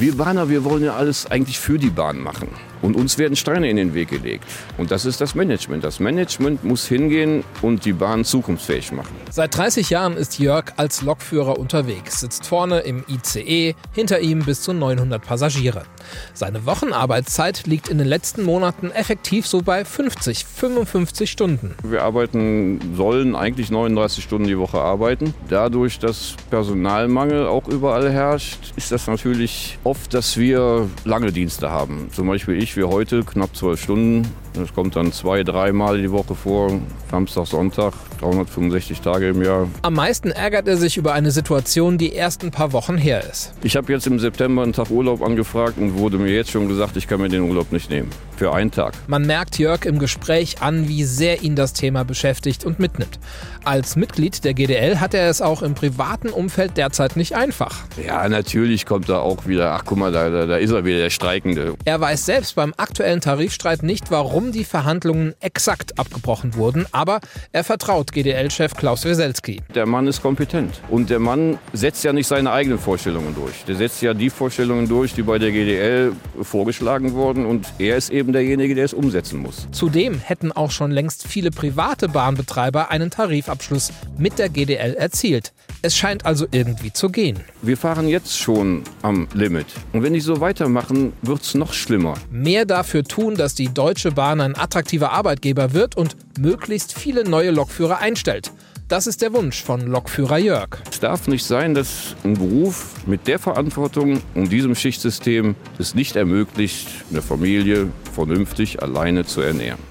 Wir Bahner, wir wollen ja alles eigentlich für die Bahn machen. Und uns werden Steine in den Weg gelegt. Und das ist das Management. Das Management muss hingehen und die Bahn zukunftsfähig machen. Seit 30 Jahren ist Jörg als Lokführer unterwegs, sitzt vorne im ICE, hinter ihm bis zu 900 Passagiere. Seine Wochenarbeitszeit liegt in den letzten Monaten effektiv so bei 55 Stunden. Wir sollen eigentlich 39 Stunden die Woche arbeiten. Dadurch, dass Personalmangel auch überall herrscht, ist das natürlich oft, dass wir lange Dienste haben. Zum Beispiel wie heute, knapp 12 Stunden. Das kommt dann 2-3 Mal die Woche vor, Samstag, Sonntag, 365 Tage im Jahr. Am meisten ärgert er sich über eine Situation, die erst ein paar Wochen her ist. Ich habe jetzt im September einen Tag Urlaub angefragt und wurde mir jetzt schon gesagt, ich kann mir den Urlaub nicht nehmen. Für einen Tag. Man merkt Jörg im Gespräch an, wie sehr ihn das Thema beschäftigt und mitnimmt. Als Mitglied der GDL hat er es auch im privaten Umfeld derzeit nicht einfach. Ja, natürlich kommt da auch wieder, ach guck mal, da ist er wieder, der Streikende. Er weiß selbst beim aktuellen Tarifstreit nicht, warum die Verhandlungen exakt abgebrochen wurden, aber er vertraut GDL-Chef Klaus Weselski. Der Mann ist kompetent und der Mann setzt ja nicht seine eigenen Vorstellungen durch. Der setzt ja die Vorstellungen durch, die bei der GDL vorgeschlagen wurden und er ist eben derjenige, der es umsetzen muss. Zudem hätten auch schon längst viele private Bahnbetreiber einen Tarifabschluss mit der GDL erzielt. Es scheint also irgendwie zu gehen. Wir fahren jetzt schon am Limit. Und wenn die so weitermachen, wird es noch schlimmer. Mehr dafür tun, dass die Deutsche Bahn ein attraktiver Arbeitgeber wird und möglichst viele neue Lokführer einstellt. Das ist der Wunsch von Lokführer Jörg. Es darf nicht sein, dass ein Beruf mit der Verantwortung und diesem Schichtsystem es nicht ermöglicht, eine Familie vernünftig alleine zu ernähren.